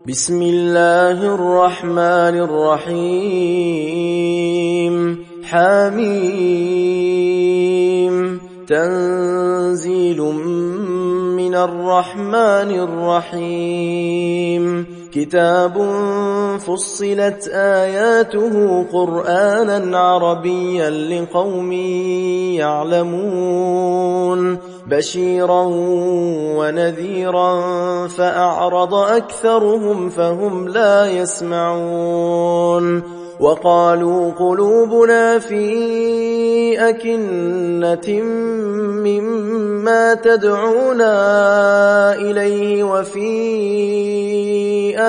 بسم الله الرحمن الرحيم حميم تنزيل من الرحمن الرحيم كتاب فصلت آياته قرآنا عربيا لقوم يعلمون بشيرا ونذيرا فأعرض أكثرهم فهم لا يسمعون وقالوا قلوبنا في أكنة مما تدعونا إليه وفي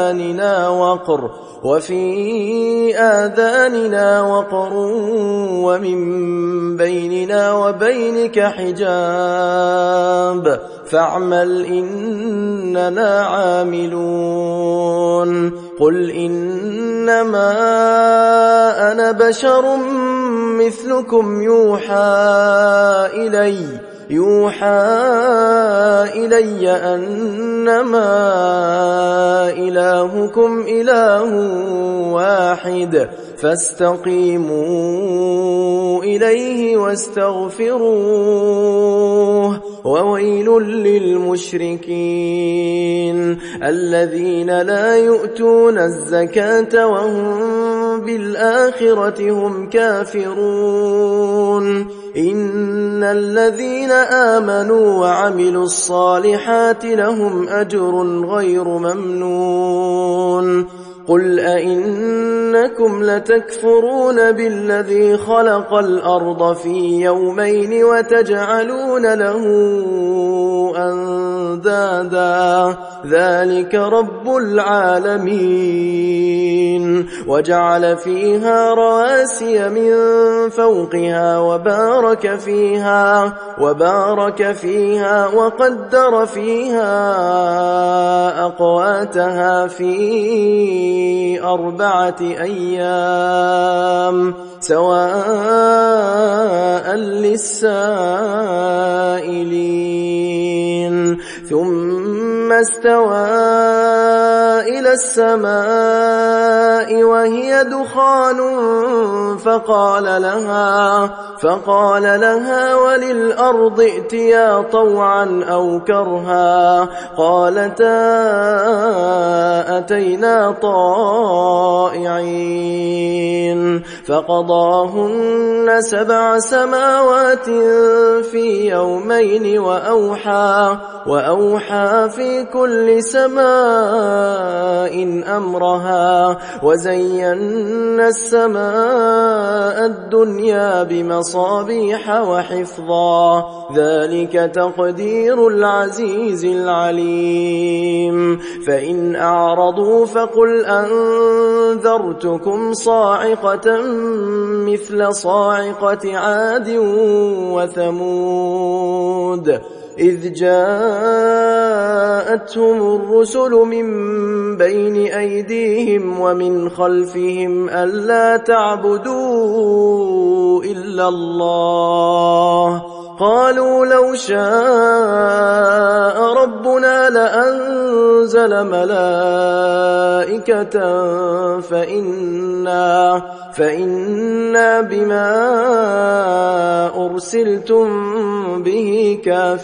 آذاننا وقر ومن بيننا وبينك حجاب فاعمل إننا عاملون قل إنما أنا بشر مثلكم يوحى إلي أنما إلهكم إله واحد فاستقيموا إليه واستغفروه وويل للمشركين الذين لا يؤتون الزكاة وهم بالآخرة هم كافرون إن الذين آمنوا وعملوا الصالحات لهم أجر غير ممنون قل أئنكم لتكفرون بالذي خلق الأرض في يومين وتجعلون له أندادا ذلك رب العالمين وجعل فيها رواسي من فوقها وبارك فيها وقدر فيها أقواتها في 4 أيام سواء للسائلين ثم استوى إلى السماء وهي دخان فقال لها وللأرض ائتيا طوعا أو كرها قالتا أتينا طائعين فقضاهن 7 سماوات في يومين وأوحى في كل سماء أمرها وزينا السماء الدنيا بمصابيح وحفظا ذلك تقدير العزيز العليم فإن أعرضوا فقل أنذرتكم صاعقة مثل صاعقة عاد وثمود إذ جاءتهم الرسل من بين أيديهم ومن خلفهم ألا تعبدوا إلا الله قالوا لو شاء ربنا لأنزل ملائكة فإنا بما أرسلتم به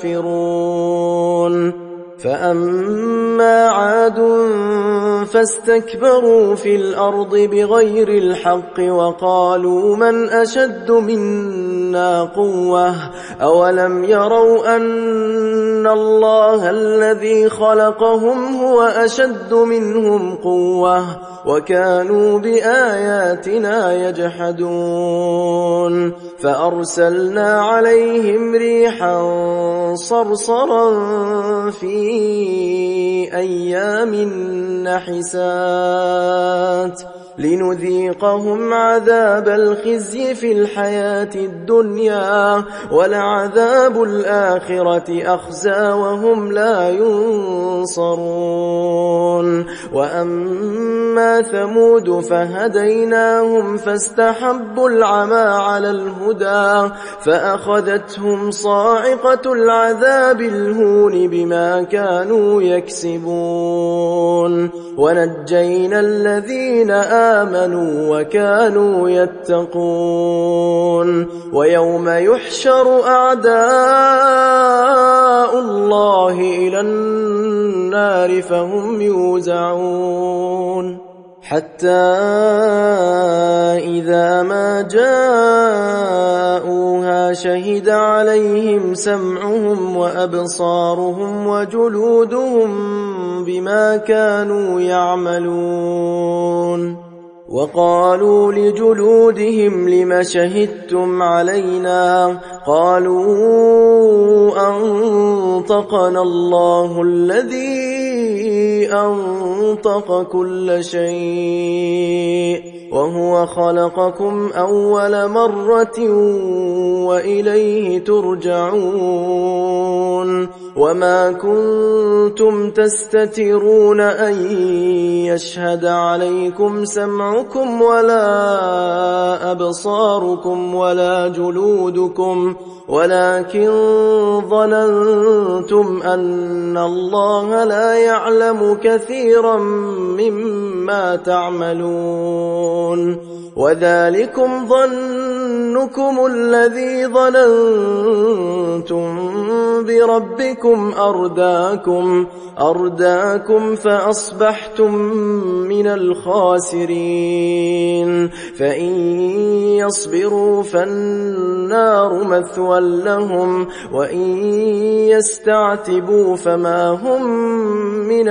كافرون فأما عاد فاستكبروا في الأرض بغير الحق وقالوا من أشد منا قوة أولم يروا أن الله الذي خلقهم هو أشد منهم قوة وكانوا بآياتنا يجحدون فأرسلنا عليهم ريحا صرصرا في أيام نحسات لنذيقهم عذاب الخزي في الحياة الدنيا ولعذاب الآخرة أخزى وهم لا ينصرون وأما ثمود فهديناهم فاستحبوا العمى على الهدى فأخذتهم صاعقة العذاب الهون بما كانوا يكسبون ونجينا الذين آمنوا وكانوا يتقون ويوم يحشر أعداء الله إلى النار فهم يوزعون حتى إذا ما جاءوها شهد عليهم سمعهم وأبصارهم وجلودهم بما كانوا يعملون وقالوا لجلودهم لم شهدتم علينا قالوا أنطقنا الله الذي أنطق كل شيء وهو خلقكم أول مرة وإليه ترجعون وما كنتم تستترون أن يشهد عليكم سمعكم ولا أبصاركم ولا جلودكم ولكن ظننتم أن الله لا يعلم كثيرا مما تعملون وذلكم ظنكم الذي ظننتم بربكم أرداكم فأصبحتم من الخاسرين فإن يصبروا فالنار مثوى لهم وإن يستعتبوا فما هم من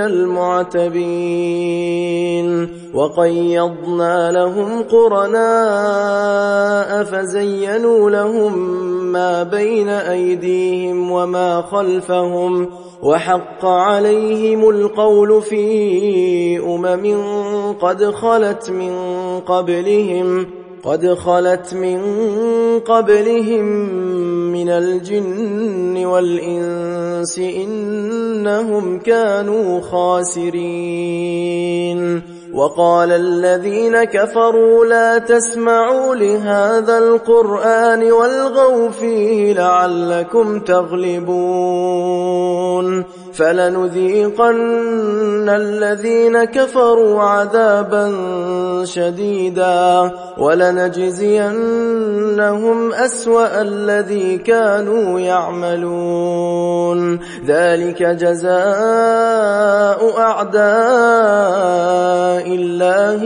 المعتبين وقيضنا لهم قرناء فزينوا لهم ما بين أيديهم وما خلفهم وحق عليهم القول في قد خلت من قبلهم من الجن والإنس إنهم كانوا خاسرين وقال الذين كفروا لا تسمعوا لهذا القرآن والغوا فيه لعلكم تغلبون فلنذيقن الذين كفروا عذابا شديدا ولنجزينهم أسوأ الذي كانوا يعملون ذلك جزاء أعداء الله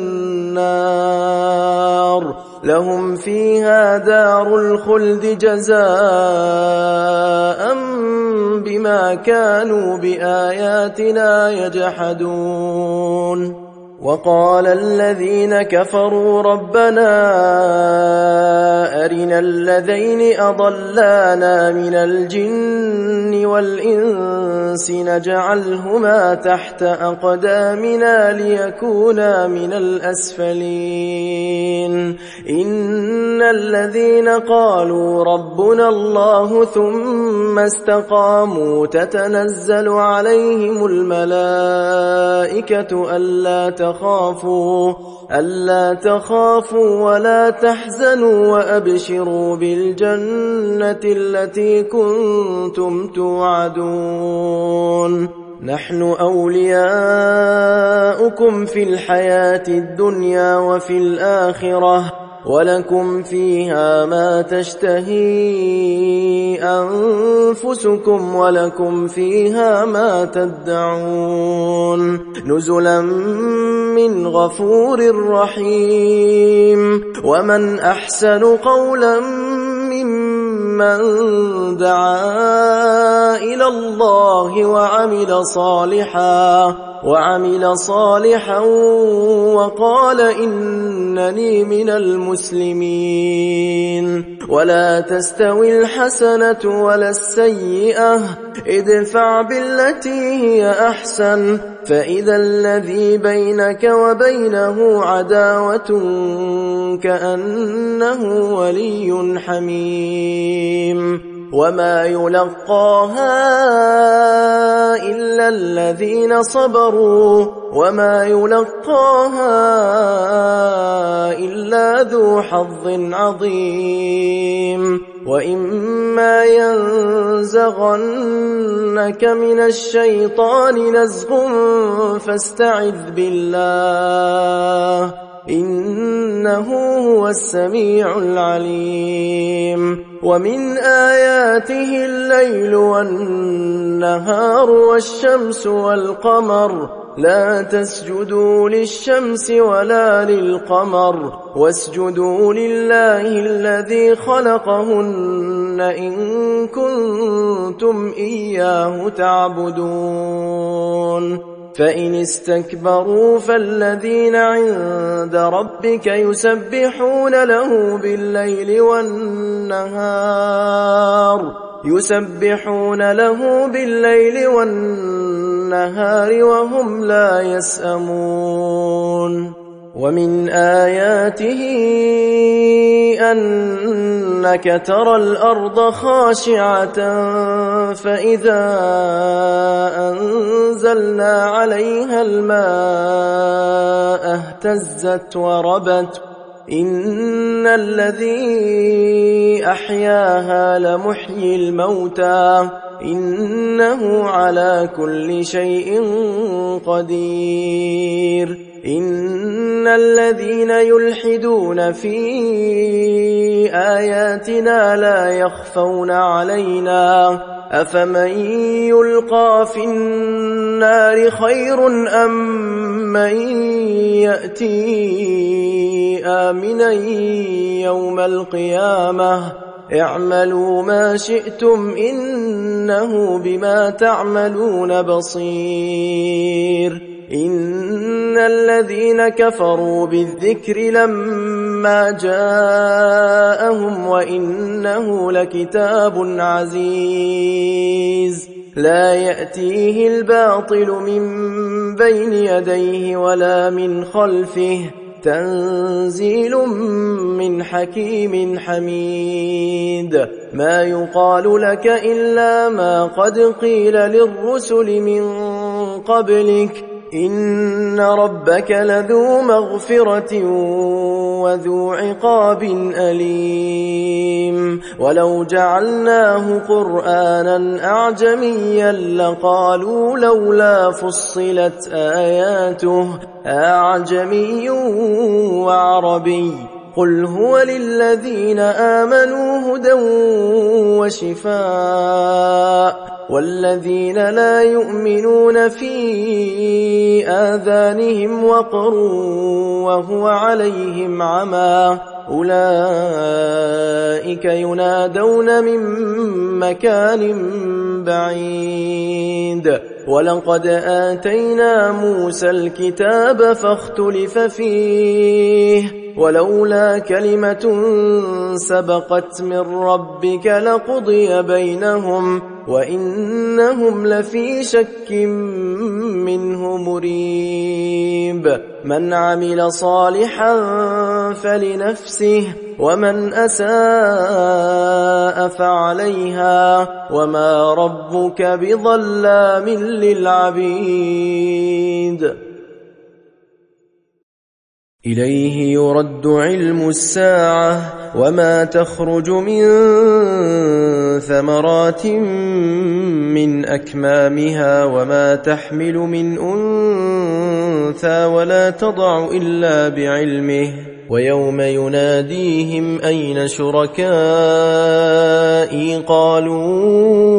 النار لهم فيها دار الخلد جزاء بما كانوا بآياتنا يجحدون وقال الذين كفروا ربنا أرنا الذين أضلانا من الجن والإنس نجعلهما تحت أقدامنا ليكونا من الأسفلين إن الذين قالوا ربنا الله ثم استقاموا تتنزل عليهم الملائكة ألا تخافوا ولا تحزنوا وأبشروا بالجنة التي كنتم توعدون نحن أولياؤكم في الحياة الدنيا وفي الآخرة ولكم فيها ما تشتهي أنفسكم ولكم فيها ما تدعون نزلا من غفور رحيم ومن أحسن قولا ممن دعا إلى الله وعمل صالحا وقال إنني من المسلمين ولا تستوي الحسنة ولا السيئة ادفع بالتي هي أحسن فإذا الذي بينك وبينه عداوة كأنه ولي حميم وما يلقاها إلا الذين صبروا وما يلقاها إلا ذو حظ عظيم وإما ينزغنك من الشيطان نزغ فاستعذ بالله إنه هو السميع العليم ومن آياته الليل والنهار والشمس والقمر لا تسجدوا للشمس ولا للقمر واسجدوا لله الذي خلقهن إن كنتم إياه تعبدون فإن استكبروا فالذين عند ربك يسبحون له بالليل والنهار وهم لا يسأمون ومن آياته أنك ترى الأرض خاشعة فإذا أنزلنا عليها الماء اهتزت وربت إن الذي أحياها لمحيي الموتى إنه على كل شيء قدير إن الذين يلحدون في آياتنا لا يخفون علينا أفمن يلقى في النار خير أم من يأتي آمنا يوم القيامة اعملوا ما شئتم إنه بما تعملون بصير إن الذين كفروا بالذكر لما جاءهم وإنه لكتاب عزيز لا يأتيه الباطل من بين يديه ولا من خلفه تنزيل من حكيم حميد ما يقال لك إلا ما قد قيل للرسل من قبلك إن ربك لذو مغفرة وذو عقاب أليم ولو جعلناه قرآنا أعجميا لقالوا لولا فصلت آياته أعجمي وعربي قل هو للذين آمنوا هدى وشفاء والذين لا يؤمنون في آذانهم وقر وهو عليهم عمى أولئك ينادون من مكان بعيد ولقد آتينا موسى الكتاب فاختلف فيه ولولا كلمة سبقت من ربك لقضي بينهم وإنهم لفي شك منه مريب من عمل صالحا فلنفسه ومن أساء فعليها وما ربك بظلام للعبيد إليه يرد علم الساعة وما تخرج من ثمرات من أكمامها وما تحمل من أنثى ولا تضع إلا بعلمه ويوم يناديهم أين شركائي قالوا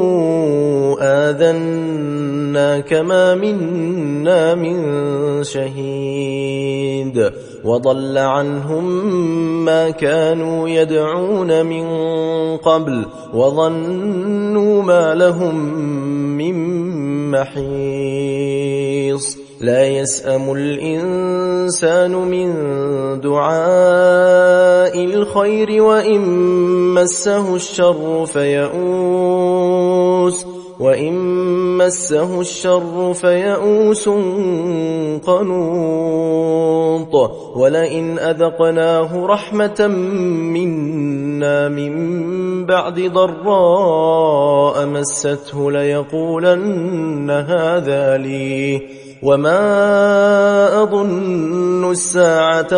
آذناك ما منا من شهيد وضل عنهم ما كانوا يدعون من قبل وظنوا ما لهم من محيص لا يسأم الإنسان من دعاء الخير وإن مسه الشر فيئوس وإن مسه الشر فيئوس قنوط ولئن أذقناه رحمة منا من بعد ضراء مسته ليقولن هذا لي وما أظن الساعة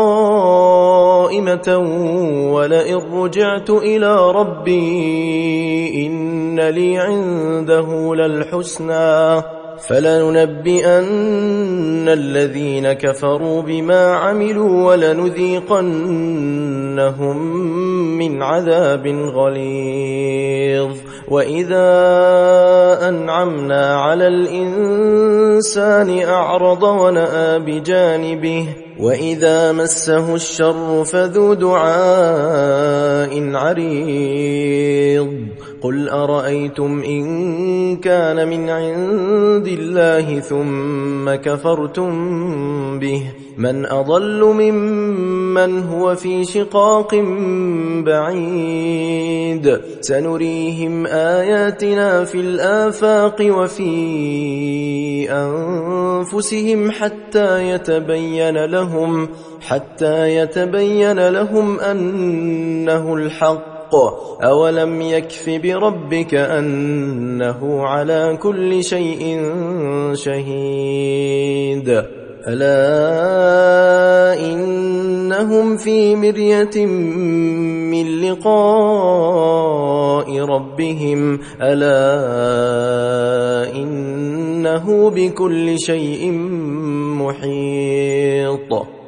قائمة ولئن رجعت إلى ربي إن لي عنده للحسنى فلننبئن الذين كفروا بما عملوا ولنذيقنهم من عذاب غليظ وإذا أنعمنا على الإنسان أعرض ونأى بجانبه وإذا مسه الشر فذو دعاء عريض قل أرأيتم إن كان من عند الله ثم كفرتم به من أضل ممن هو في شقاق بعيد سنريهم آياتنا في الآفاق وفي أنفسهم حتى يتبين لهم أنه الحق أولم يكف بربك أنه على كل شيء شهيد ألا إنهم في مرية من لقاء ربهم ألا إنه بكل شيء محيط